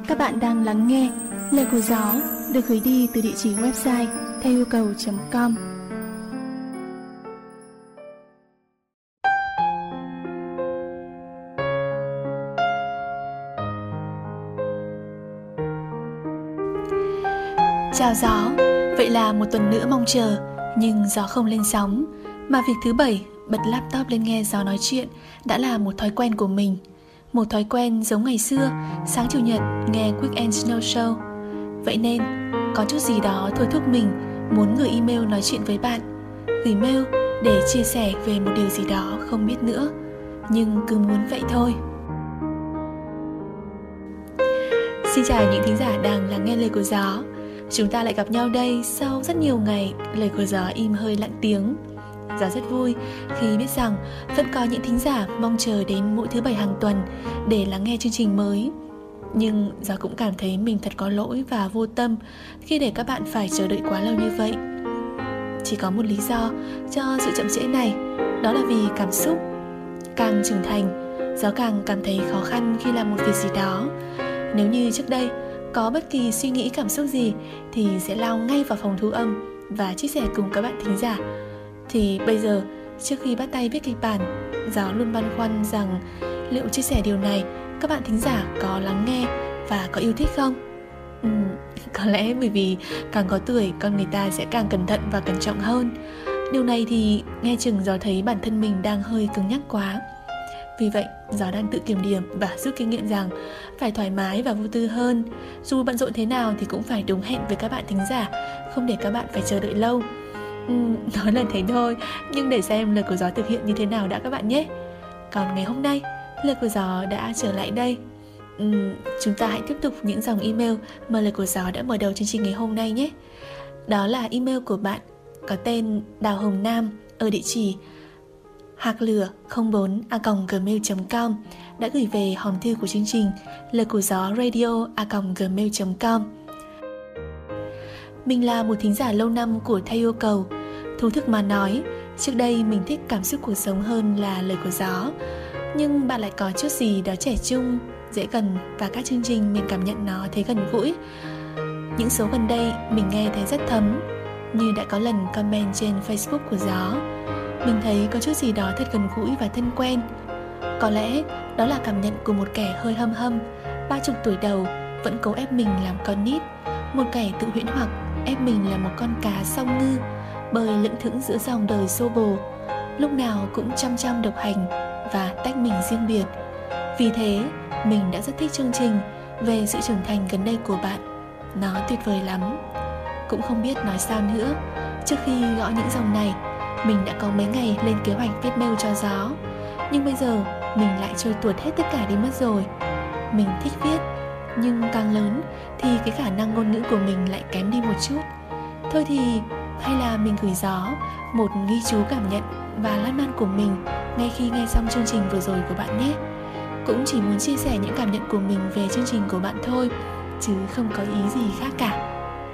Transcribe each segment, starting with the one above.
Các bạn đang lắng nghe Lời của Gió được gửi đi từ địa chỉ website theo yêu cầu.com. Chào Gió. Vậy là một tuần nữa mong chờ, nhưng Gió không lên sóng, mà việc thứ Bảy bật laptop lên nghe Gió nói chuyện đã là một thói quen của mình. Một thói quen giống ngày xưa, sáng Chủ nhật nghe Weekend Snow Show. Vậy nên, có chút gì đó thôi thúc mình muốn gửi email nói chuyện với bạn. Gửi mail để chia sẻ về một điều gì đó không biết nữa, nhưng cứ muốn vậy thôi. Xin chào những thính giả đang lắng nghe Lời của Gió. Chúng ta lại gặp nhau đây sau rất nhiều ngày Lời của Gió im hơi lặng tiếng. Gió rất vui khi biết rằng vẫn có những thính giả mong chờ đến mỗi thứ Bảy hàng tuần để lắng nghe chương trình mới. Nhưng Gió cũng cảm thấy mình thật có lỗi và vô tâm khi để các bạn phải chờ đợi quá lâu như vậy. Chỉ có một lý do cho sự chậm trễ này, đó là vì cảm xúc. Càng trưởng thành, Gió càng cảm thấy khó khăn khi làm một việc gì đó. Nếu như trước đây có bất kỳ suy nghĩ cảm xúc gì thì sẽ lao ngay vào phòng thu âm và chia sẻ cùng các bạn thính giả, thì bây giờ trước khi bắt tay viết kịch bản, Gió luôn băn khoăn rằng liệu chia sẻ điều này các bạn thính giả có lắng nghe và có yêu thích không? Có lẽ bởi vì càng có tuổi con người ta sẽ càng cẩn thận và cẩn trọng hơn. Điều này thì nghe chừng Gió thấy bản thân mình đang hơi cứng nhắc quá. Vì vậy Gió đang tự kiểm điểm và rút kinh nghiệm rằng phải thoải mái và vô tư hơn. Dù bận rộn thế nào thì cũng phải đúng hẹn với các bạn thính giả, không để các bạn phải chờ đợi lâu. Nói là thế thôi, nhưng để xem Lời của Gió thực hiện như thế nào đã các bạn nhé. Còn ngày hôm nay, Lời của Gió đã trở lại đây. Chúng ta hãy tiếp tục những dòng email mà Lời của Gió đã mở đầu chương trình ngày hôm nay nhé. Đó là email của bạn có tên Đào Hồng Nam ở địa chỉ haclửa04@gmail.com đã gửi về hòm thư của chương trình Lời của Gió radio@gmail.com. Mình là một thính giả lâu năm của Theo Yêu Cầu. Thú thực mà nói, trước đây mình thích cảm xúc cuộc sống hơn là Lời của Gió. Nhưng bạn lại có chút gì đó trẻ trung, dễ gần, và các chương trình mình cảm nhận nó thấy gần gũi. Những số gần đây mình nghe thấy rất thấm, như đã có lần comment trên Facebook của Gió. Mình thấy có chút gì đó thật gần gũi và thân quen. Có lẽ đó là cảm nhận của một kẻ hơi hâm hâm, 30 tuổi đầu, vẫn cố ép mình làm con nít. Một kẻ tự huyễn hoặc ép mình là một con cá song ngư, bơi lững thững giữa dòng đời xô bồ, lúc nào cũng chăm độc hành và tách mình riêng biệt. Vì thế, mình đã rất thích chương trình về sự trưởng thành gần đây của bạn. Nó tuyệt vời lắm. Cũng không biết nói sao nữa. Trước khi gõ những dòng này, mình đã có mấy ngày lên kế hoạch viết mail cho Gió, nhưng bây giờ mình lại trôi tuột hết tất cả đi mất rồi. Mình thích viết, nhưng càng lớn thì cái khả năng ngôn ngữ của mình lại kém đi một chút. Thôi thì hay là mình gửi Gió một ghi chú cảm nhận và lan man của mình ngay khi nghe xong chương trình vừa rồi của bạn nhé. Cũng chỉ muốn chia sẻ những cảm nhận của mình về chương trình của bạn thôi, chứ không có ý gì khác cả.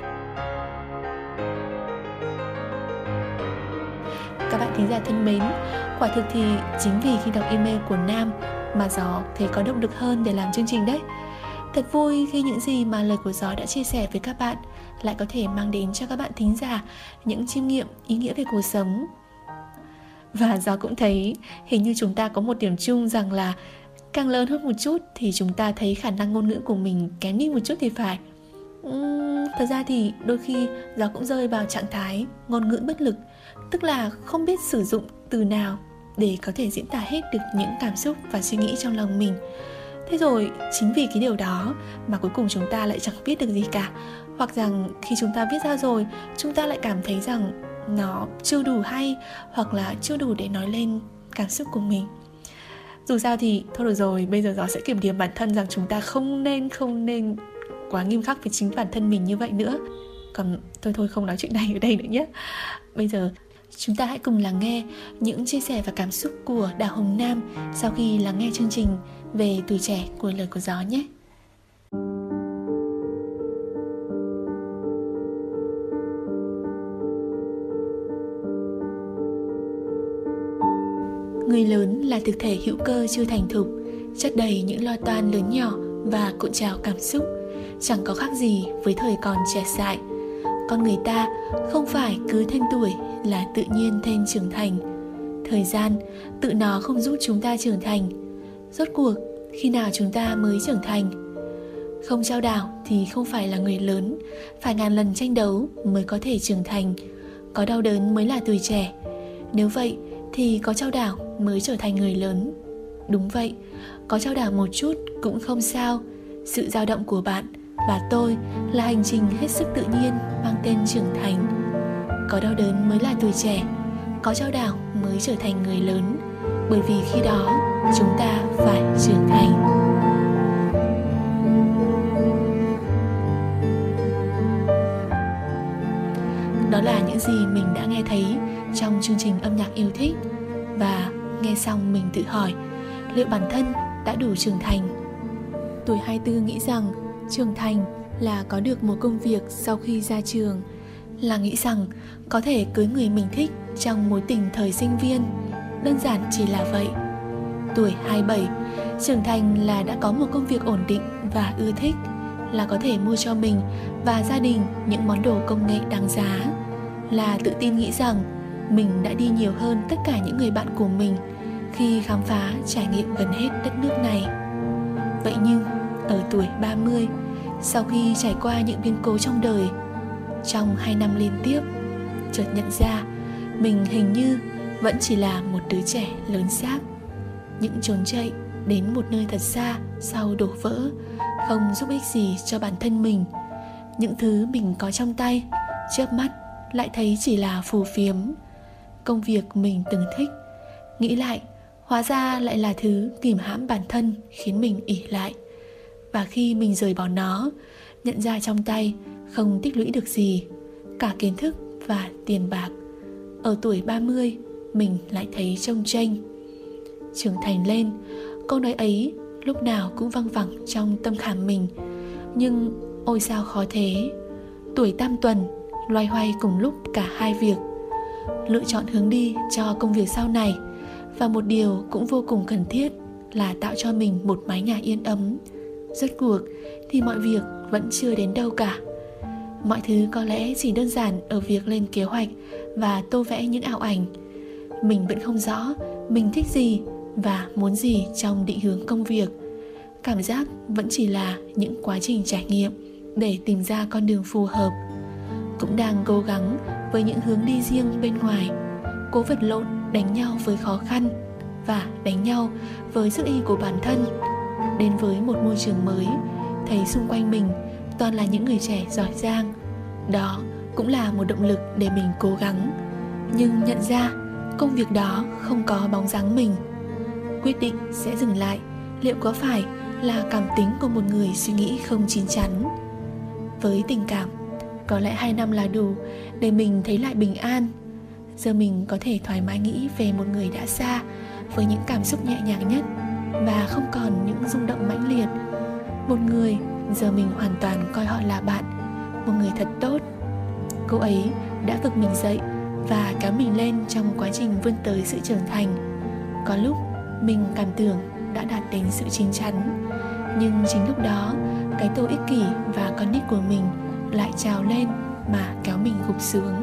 Các bạn thính giả thân mến, quả thực thì chính vì khi đọc email của Nam mà Gió thấy có động lực hơn để làm chương trình đấy. Thật vui khi những gì mà Lời của Gió đã chia sẻ với các bạn lại có thể mang đến cho các bạn thính giả những chiêm nghiệm ý nghĩa về cuộc sống. Và Gió cũng thấy hình như chúng ta có một điểm chung rằng là càng lớn hơn một chút thì chúng ta thấy khả năng ngôn ngữ của mình kém đi một chút thì phải. Thật ra thì đôi khi Gió cũng rơi vào trạng thái ngôn ngữ bất lực, tức là không biết sử dụng từ nào để có thể diễn tả hết được những cảm xúc và suy nghĩ trong lòng mình. Thế rồi chính vì cái điều đó mà cuối cùng chúng ta lại chẳng viết được gì cả, hoặc rằng khi chúng ta viết ra rồi, chúng ta lại cảm thấy rằng nó chưa đủ hay, hoặc là chưa đủ để nói lên cảm xúc của mình. Dù sao thì thôi được rồi, bây giờ Gió sẽ kiểm điểm bản thân rằng chúng ta không nên quá nghiêm khắc với chính bản thân mình như vậy nữa. Còn thôi không nói chuyện này ở đây nữa nhé. Bây giờ chúng ta hãy cùng lắng nghe những chia sẻ và cảm xúc của Đào Hồng Nam sau khi lắng nghe chương trình về tuổi trẻ của Lời của Gió nhé. Người lớn là thực thể hữu cơ chưa thành thục, chất đầy những lo toan lớn nhỏ và cuộn trào cảm xúc. chẳng có khác gì với thời còn trẻ dại. Con người ta không phải cứ thêm tuổi là tự nhiên thêm trưởng thành. Thời gian tự nó không giúp chúng ta trưởng thành. Rốt cuộc khi nào chúng ta mới trưởng thành? Không trao đảo thì không phải là người lớn, phải ngàn lần tranh đấu mới có thể trưởng thành. Có đau đớn mới là tuổi trẻ. Nếu vậy thì có trao đảo mới trở thành người lớn. Đúng vậy, có trao đảo một chút cũng không sao. Sự dao động của bạn và tôi là hành trình hết sức tự nhiên mang tên trưởng thành. Có đau đớn mới là tuổi trẻ, có trao đảo mới trở thành người lớn. Bởi vì khi đó chúng ta phải trưởng thành. Đó là những gì mình đã nghe thấy trong chương trình âm nhạc yêu thích. Và nghe xong mình tự hỏi, liệu bản thân đã đủ trưởng thành? Tuổi 24 nghĩ rằng trưởng thành là có được một công việc sau khi ra trường, là nghĩ rằng có thể cưới người mình thích trong mối tình thời sinh viên. Đơn giản chỉ là vậy. Tuổi 27, trưởng thành là đã có một công việc ổn định và ưa thích, là có thể mua cho mình và gia đình những món đồ công nghệ đáng giá, là tự tin nghĩ rằng mình đã đi nhiều hơn tất cả những người bạn của mình khi khám phá trải nghiệm gần hết đất nước này. Vậy nhưng ở tuổi 30, sau khi trải qua những biến cố trong đời, trong 2 năm liên tiếp, chợt nhận ra mình hình như vẫn chỉ là một đứa trẻ lớn xác. Những trốn chạy đến một nơi thật xa sau đổ vỡ không giúp ích gì cho bản thân mình. Những thứ mình có trong tay, chớp mắt lại thấy chỉ là phù phiếm. Công việc mình từng thích, nghĩ lại hóa ra lại là thứ kìm hãm bản thân, khiến mình ỷ lại. Và khi mình rời bỏ nó, nhận ra trong tay không tích lũy được gì, cả kiến thức và tiền bạc. Ở tuổi 30, mình lại thấy chông chênh. Trưởng thành lên, câu nói ấy lúc nào cũng văng vẳng trong tâm khảm mình. Nhưng ôi sao khó thế. Tuổi tam tuần, loay hoay cùng lúc cả hai việc. Lựa chọn hướng đi cho công việc sau này, và một điều cũng vô cùng cần thiết là tạo cho mình một mái nhà yên ấm. Rốt cuộc thì mọi việc vẫn chưa đến đâu cả. Mọi thứ có lẽ chỉ đơn giản ở việc lên kế hoạch và tô vẽ những ảo ảnh. Mình vẫn không rõ mình thích gì và muốn gì trong định hướng công việc. Cảm giác vẫn chỉ là những quá trình trải nghiệm để tìm ra con đường phù hợp. Cũng đang cố gắng với những hướng đi riêng bên ngoài, cố vật lộn đánh nhau với khó khăn và đánh nhau với sức y của bản thân. Đến với một môi trường mới, thấy xung quanh mình toàn là những người trẻ giỏi giang. Đó cũng là một động lực để mình cố gắng. Nhưng nhận ra công việc đó không có bóng dáng mình. Quyết định sẽ dừng lại liệu có phải là cảm tính của một người suy nghĩ không chín chắn? Với tình cảm, có lẽ 2 năm là đủ để mình thấy lại bình an. Giờ mình có thể thoải mái nghĩ về một người đã xa, với những cảm xúc nhẹ nhàng nhất và không còn những rung động mãnh liệt. Một người giờ mình hoàn toàn coi họ là bạn, một người thật tốt. Cô ấy đã vực mình dậy và kéo mình lên trong quá trình vươn tới sự trưởng thành. Có lúc mình cảm tưởng đã đạt đến sự chín chắn, nhưng chính lúc đó cái tôi ích kỷ và con nít của mình lại trào lên mà kéo mình gục xuống.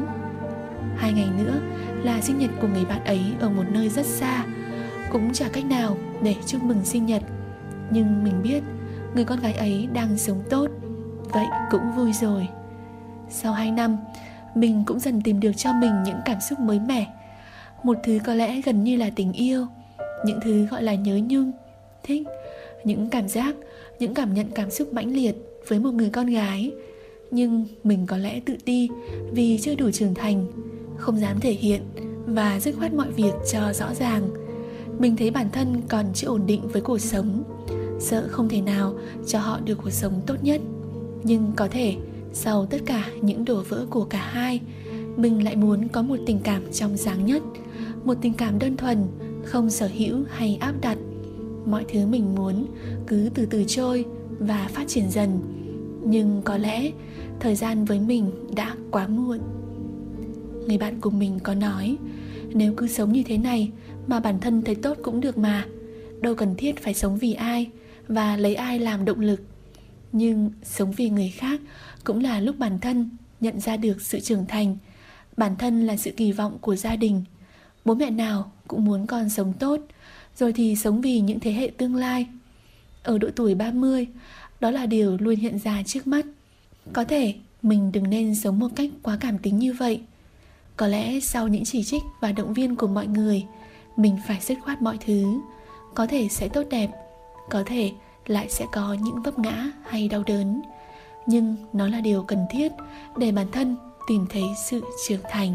2 ngày nữa là sinh nhật của người bạn ấy ở một nơi rất xa. Cũng chả cách nào để chúc mừng sinh nhật, nhưng mình biết người con gái ấy đang sống tốt. Vậy cũng vui rồi. Sau 2 năm, mình cũng dần tìm được cho mình những cảm xúc mới mẻ. Một thứ có lẽ gần như là tình yêu, những thứ gọi là nhớ nhung, thích, những cảm giác, những cảm nhận cảm xúc mãnh liệt với một người con gái. Nhưng mình có lẽ tự ti vì chưa đủ trưởng thành, không dám thể hiện và dứt khoát mọi việc cho rõ ràng. Mình thấy bản thân còn chưa ổn định với cuộc sống, sợ không thể nào cho họ được cuộc sống tốt nhất. Nhưng có thể sau tất cả những đổ vỡ của cả hai, mình lại muốn có một tình cảm trong sáng nhất, một tình cảm đơn thuần, không sở hữu hay áp đặt. Mọi thứ mình muốn cứ từ từ trôi và phát triển dần. Nhưng có lẽ thời gian với mình đã quá muộn. Người bạn của mình có nói, nếu cứ sống như thế này mà bản thân thấy tốt cũng được mà, đâu cần thiết phải sống vì ai và lấy ai làm động lực. Nhưng sống vì người khác cũng là lúc bản thân nhận ra được sự trưởng thành. Bản thân là sự kỳ vọng của gia đình. Bố mẹ nào cũng muốn con sống tốt, rồi thì sống vì những thế hệ tương lai. Ở độ tuổi 30, đó là điều luôn hiện ra trước mắt. Có thể mình đừng nên sống một cách quá cảm tính như vậy. Có lẽ sau những chỉ trích và động viên của mọi người, mình phải dứt khoát mọi thứ. Có thể sẽ tốt đẹp, có thể lại sẽ có những vấp ngã hay đau đớn. Nhưng nó là điều cần thiết để bản thân tìm thấy sự trưởng thành.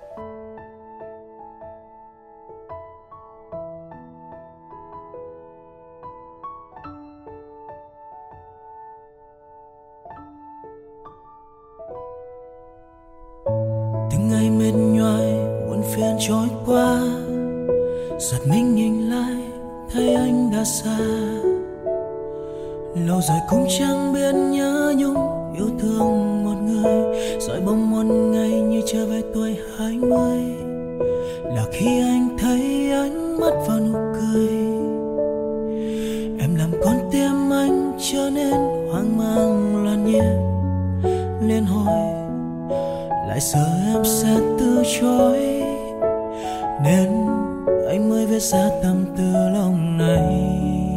Từng ngày mệt nhoài muộn phiền trôi qua, giật mình nhìn lại thấy anh đã xa. Lâu rồi cũng chẳng biết nhớ nhung yêu thương một người, rồi bỗng một ngày như trở về tuổi 20 là khi anh thấy ánh mắt và nụ cười. Em làm con tim anh trở nên hoang mang loạn nhịp, nên hỏi lại sợ em sẽ từ chối, nên anh mới viết ra tâm tư lòng này.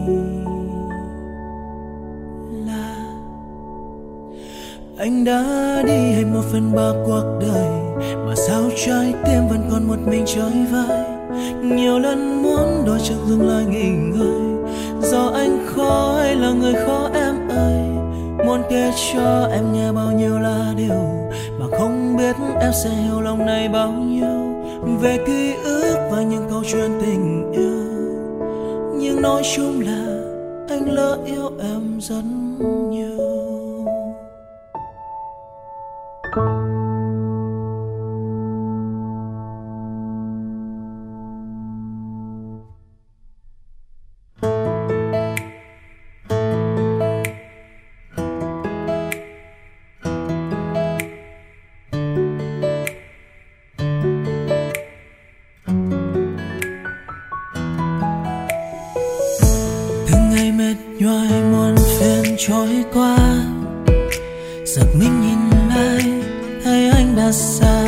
Anh đã đi hết 1/3 cuộc đời, mà sao trái tim vẫn còn một mình chơi vơi. Nhiều lần muốn đôi chân dừng lại nghỉ ngơi, do anh khó hay là người khó em ơi. Muốn kể cho em nghe bao nhiêu là điều mà không biết em sẽ hiểu lòng này bao nhiêu. Về ký ức và những câu chuyện tình yêu, nhưng nói chung là anh lỡ yêu em rất nhiều. Nhoài muôn phiền trôi qua, giật mình nhìn lại thấy anh đã xa.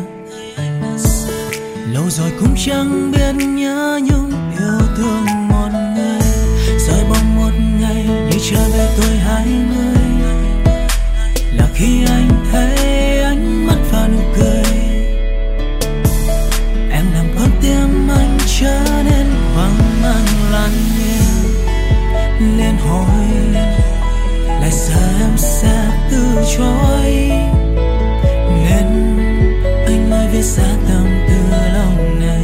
Lâu rồi cũng chẳng biết nhớ nhung yêu thương một người, rồi bỗng một ngày như trở về tuổi 20 là khi anh thấy ánh mắt và nụ cười. Em làm con tim anh trở nên hoang mang loạn nhịp, nên hỏi lại sợ em sẽ từ chối, nên anh mới viết ra tâm tư lòng này.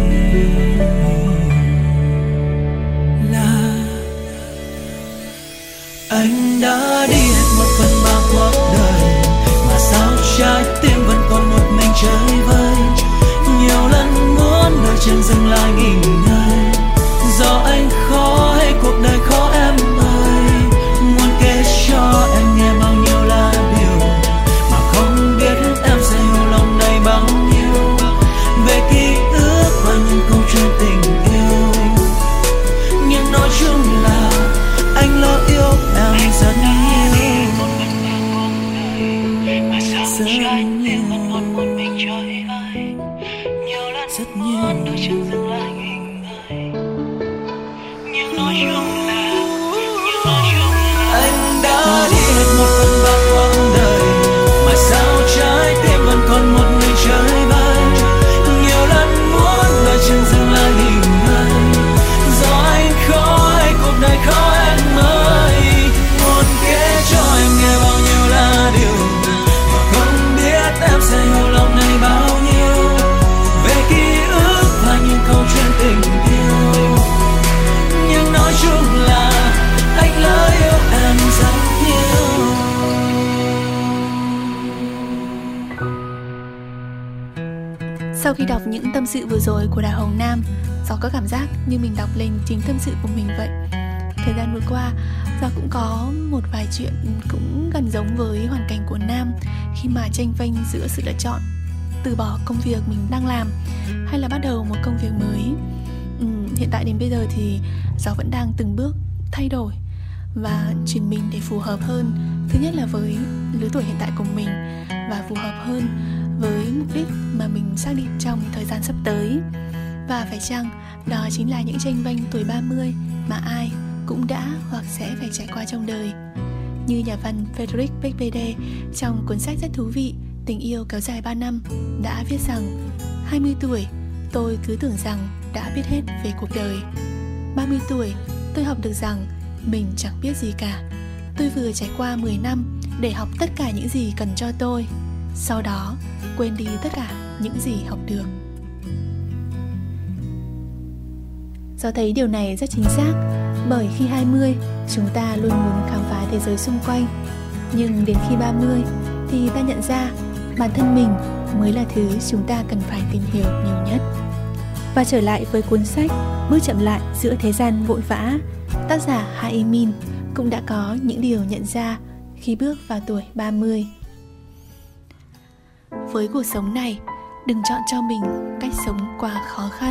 Là anh đã đi hết 1/3 cuộc đời, mà sao trái tim vẫn còn một mình chơi vơi. Nhiều lần muốn đôi chân dừng lại nghỉ ngơi, do anh khó hay cuộc đời khó em ơi. Muốn kể cho em nghe bao nhiêu là điều mà không biết em sẽ hiểu lòng này bao nhiêu. Về ký ức và những câu chuyện tình yêu, nhưng nói chung là anh lỡ yêu em rất nhiều. Rất nhiều, rất nhiều. Anh đã đi hết 1/3 cuộc đời, mà sao trái tim vẫn còn một mình chơi vơi. Nhiều lần muốn đôi chân dừng lại nghỉ ngơi, do anh khó hay cuộc đời khó em ơi. Muốn kể cho em nghe bao nhiêu là điều mà không biết em sẽ hiểu lòng này bao nhiêu. Về ký ức và những câu chuyện tình yêu, nhưng nói chung là anh lỡ yêu em rất nhiều. Sau khi đọc những tâm sự vừa rồi của Đào Hồng Nam, Gió có cảm giác như mình đọc lên chính tâm sự của mình vậy. Thời gian vừa qua, Gió cũng có một vài chuyện cũng gần giống với hoàn cảnh của Nam, khi mà chênh vênh giữa sự lựa chọn từ bỏ công việc mình đang làm hay là bắt đầu một công việc mới. Hiện tại đến bây giờ thì Gió vẫn đang từng bước thay đổi, và chuyển mình để phù hợp hơn. Thứ nhất là với lứa tuổi hiện tại của mình và phù hợp hơn với mục đích mà mình xác định trong thời gian sắp tới. Và phải chăng đó chính là những chênh vênh tuổi 30 mà ai cũng đã hoặc sẽ phải trải qua trong đời. Như nhà văn Frederick Becbede trong cuốn sách rất thú vị Tình yêu kéo dài 3 năm đã viết rằng 20 tuổi tôi cứ tưởng rằng đã biết hết về cuộc đời. 30 tuổi tôi học được rằng mình chẳng biết gì cả. Tôi vừa trải qua 10 năm để học tất cả những gì cần cho tôi, sau đó quên đi tất cả những gì học được. Do thấy điều này rất chính xác, bởi khi 20 chúng ta luôn muốn khám phá thế giới xung quanh, nhưng đến khi 30 thì ta nhận ra bản thân mình mới là thứ chúng ta cần phải tìm hiểu nhiều nhất. Và trở lại với cuốn sách Bước chậm lại giữa thế gian vội vã, tác giả Ha Min cũng đã có những điều nhận ra khi bước vào tuổi 30. Với cuộc sống này, đừng chọn cho mình cách sống quá khó khăn.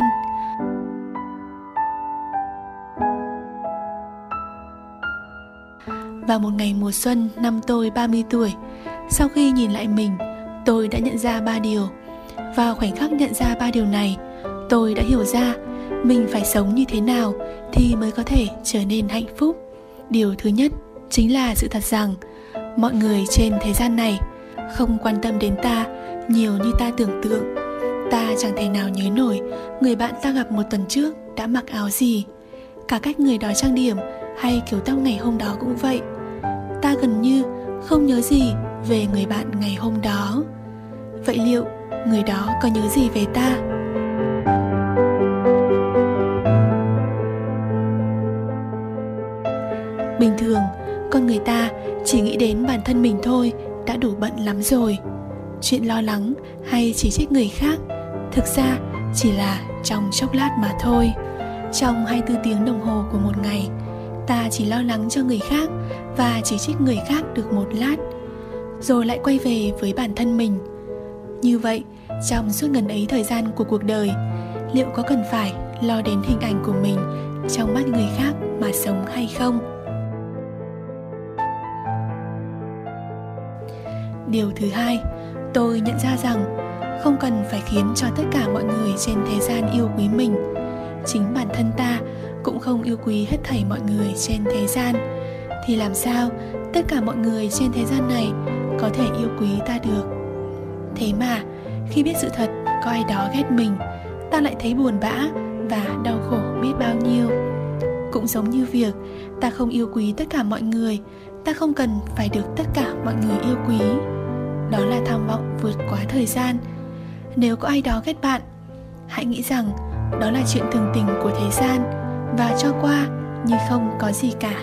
Vào một ngày mùa xuân năm tôi 30 tuổi, sau khi nhìn lại mình, tôi đã nhận ra 3 điều. Vào khoảnh khắc nhận ra 3 điều này, tôi đã hiểu ra mình phải sống như thế nào thì mới có thể trở nên hạnh phúc. Điều thứ nhất chính là sự thật rằng mọi người trên thế gian này không quan tâm đến ta nhiều như ta tưởng tượng. Ta chẳng thể nào nhớ nổi người bạn ta gặp một tuần trước đã mặc áo gì. Cả cách người đó trang điểm hay kiểu tóc ngày hôm đó cũng vậy. Ta gần như không nhớ gì về người bạn ngày hôm đó. Vậy liệu người đó có nhớ gì về ta? Bình thường, con người ta chỉ nghĩ đến bản thân mình thôi đã đủ bận lắm rồi. Chuyện lo lắng hay chỉ trích người khác thực ra chỉ là trong chốc lát mà thôi. Trong 24 tiếng đồng hồ của một ngày, ta chỉ lo lắng cho người khác và chỉ trích người khác được một lát, rồi lại quay về với bản thân mình. Như vậy, trong suốt ngần ấy thời gian của cuộc đời, liệu có cần phải lo đến hình ảnh của mình trong mắt người khác mà sống hay không? Điều thứ hai, tôi nhận ra rằng không cần phải khiến cho tất cả mọi người trên thế gian yêu quý mình. Chính bản thân ta cũng không yêu quý hết thảy mọi người trên thế gian, thì làm sao tất cả mọi người trên thế gian này có thể yêu quý ta được? Thế mà khi biết sự thật có ai đó ghét mình, ta lại thấy buồn bã và đau khổ biết bao nhiêu. Cũng giống như việc ta không yêu quý tất cả mọi người, ta không cần phải được tất cả mọi người yêu quý. Đó là tham vọng vượt quá thời gian. Nếu có ai đó ghét bạn, hãy nghĩ rằng đó là chuyện thường tình của thế gian và cho qua như không có gì cả.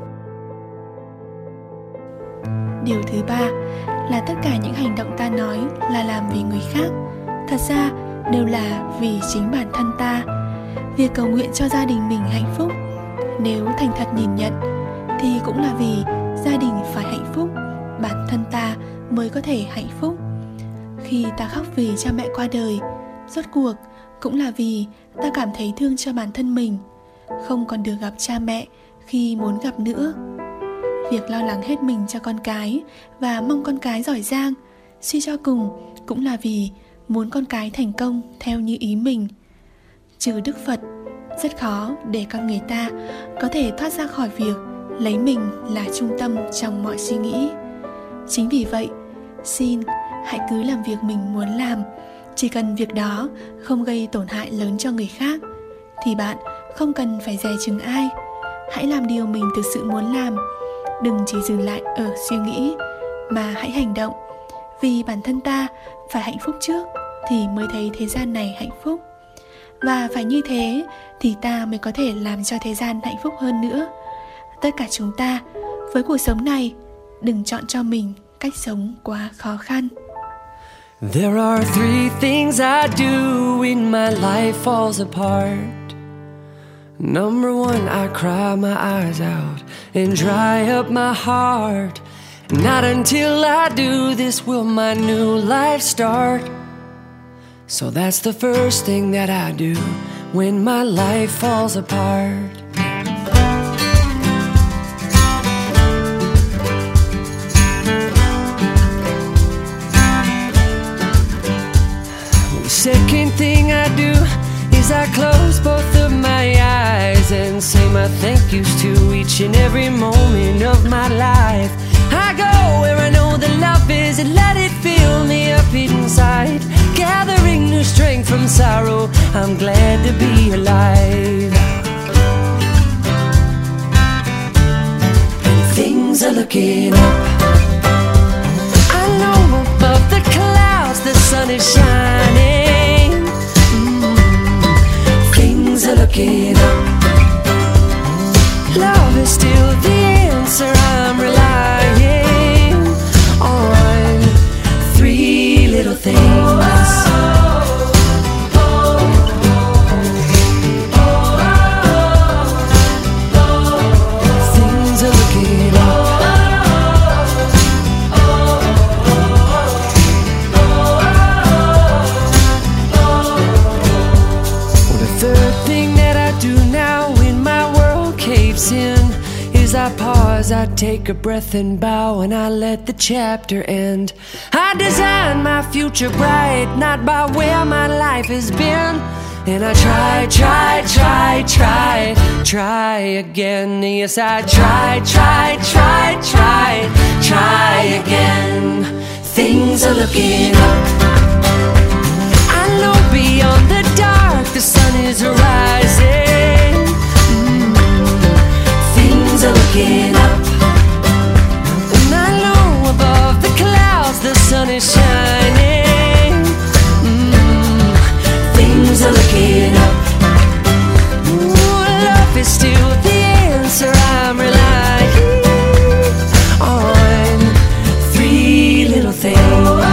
Điều thứ ba là tất cả những hành động ta nói là làm vì người khác, thật ra đều là vì chính bản thân ta. Việc cầu nguyện cho gia đình mình hạnh phúc, nếu thành thật nhìn nhận, thì cũng là vì gia đình phải hạnh phúc, bản thân ta mới có thể hạnh phúc. Khi ta khóc vì cha mẹ qua đời, rốt cuộc cũng là vì ta cảm thấy thương cho bản thân mình, không còn được gặp cha mẹ khi muốn gặp nữa. Việc lo lắng hết mình cho con cái và mong con cái giỏi giang, suy cho cùng cũng là vì muốn con cái thành công theo như ý mình. Trừ Đức Phật, rất khó để con người ta có thể thoát ra khỏi việc lấy mình là trung tâm trong mọi suy nghĩ. Chính vì vậy, xin hãy cứ làm việc mình muốn làm. Chỉ cần việc đó không gây tổn hại lớn cho người khác thì bạn không cần phải dè chừng ai. Hãy làm điều mình thực sự muốn làm. Đừng chỉ dừng lại ở suy nghĩ, mà hãy hành động. Vì bản thân ta phải hạnh phúc trước thì mới thấy thế gian này hạnh phúc. Và phải như thế thì ta mới có thể làm cho thế gian hạnh phúc hơn nữa. Tất cả chúng ta với cuộc sống này, đừng chọn cho mình cách sống quá khó khăn. There are 3 things I do when my life falls apart. Number 1, I cry my eyes out and dry up my heart. Not until I do this will my new life start. So that's the first thing that I do when my life falls apart. thing I do is I close both of my eyes and say my thank yous to each and every moment of my life. I go where I know that love is and let it fill me up inside, gathering new strength from sorrow. I'm glad to be alive. And things are looking up. I know above the clouds the sun is shining. Things are looking up. Love is still the answer. I'm relying on three little things. Things are looking up. Well, the third thing that I do now when my world caves in is I pause, I take a breath and bow, and I let the chapter end. I design my future bright, not by where my life has been. And I try again. Yes, I try again. Things are looking up. I know beyond the dark the sun is rising. Things are looking up. And I know above the clouds the sun is shining. Things are looking up. Ooh, love is still the answer. I'm relying on three little things.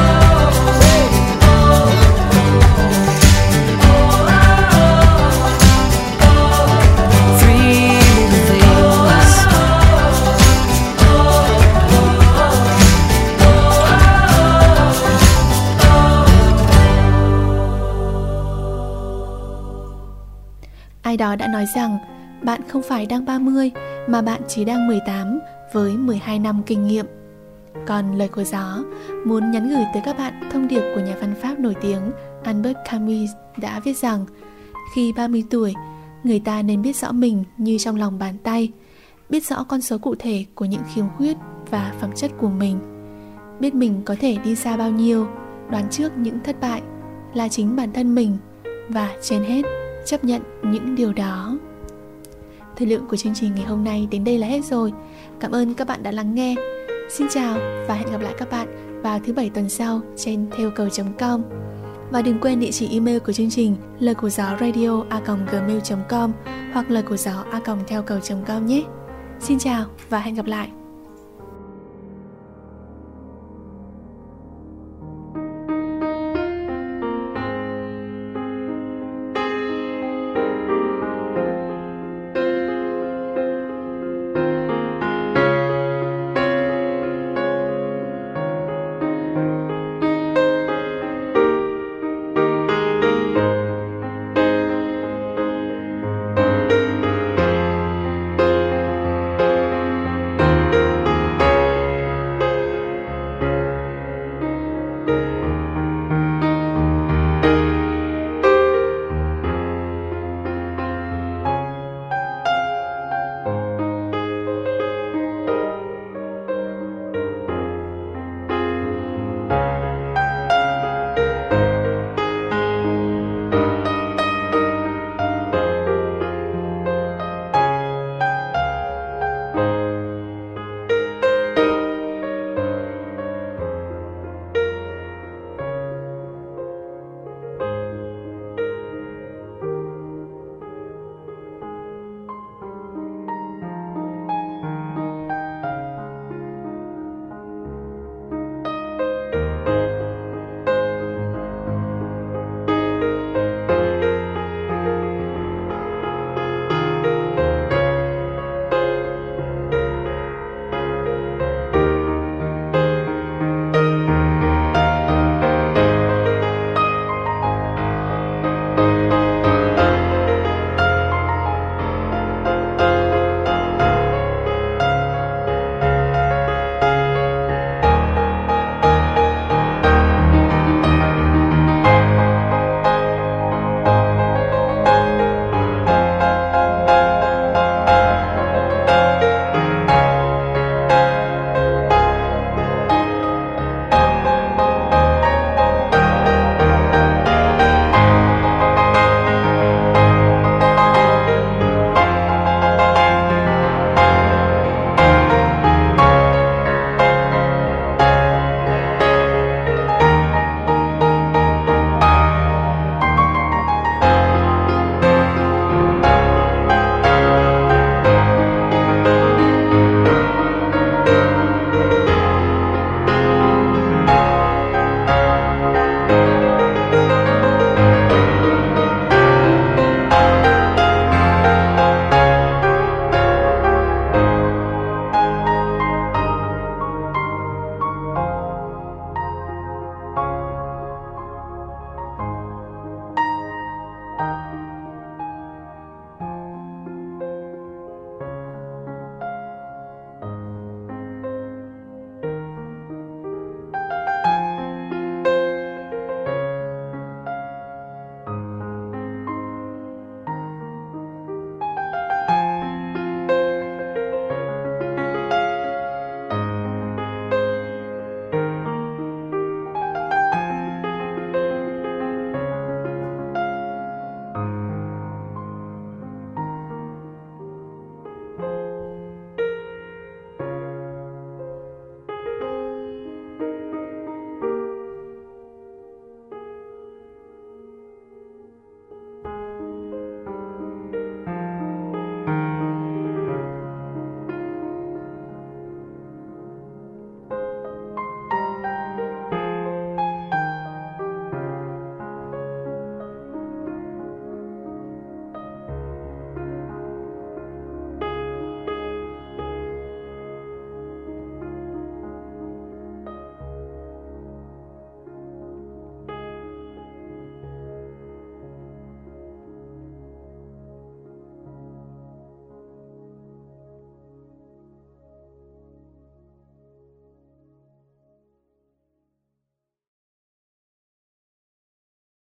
Ai đó đã nói rằng bạn không phải đang 30 mà bạn chỉ đang 18 với 12 năm kinh nghiệm. Còn lời của Gió muốn nhắn gửi tới các bạn thông điệp của nhà văn Pháp nổi tiếng Albert Camus đã viết rằng khi 30 tuổi, người ta nên biết rõ mình như trong lòng bàn tay, biết rõ con số cụ thể của những khiếm khuyết và phẩm chất của mình, biết mình có thể đi xa bao nhiêu, đoán trước những thất bại là chính bản thân mình và trên hết chấp nhận những điều đó. Thời lượng của chương trình ngày hôm nay đến đây là hết rồi. Cảm ơn các bạn đã lắng nghe. Xin chào và hẹn gặp lại các bạn vào thứ Bảy tuần sau trên theoccầu.com. Và đừng quên địa chỉ email của chương trình lời của gió radio@gmail.com hoặc lời của gió @theoccầu.com nhé. Xin chào và hẹn gặp lại. you.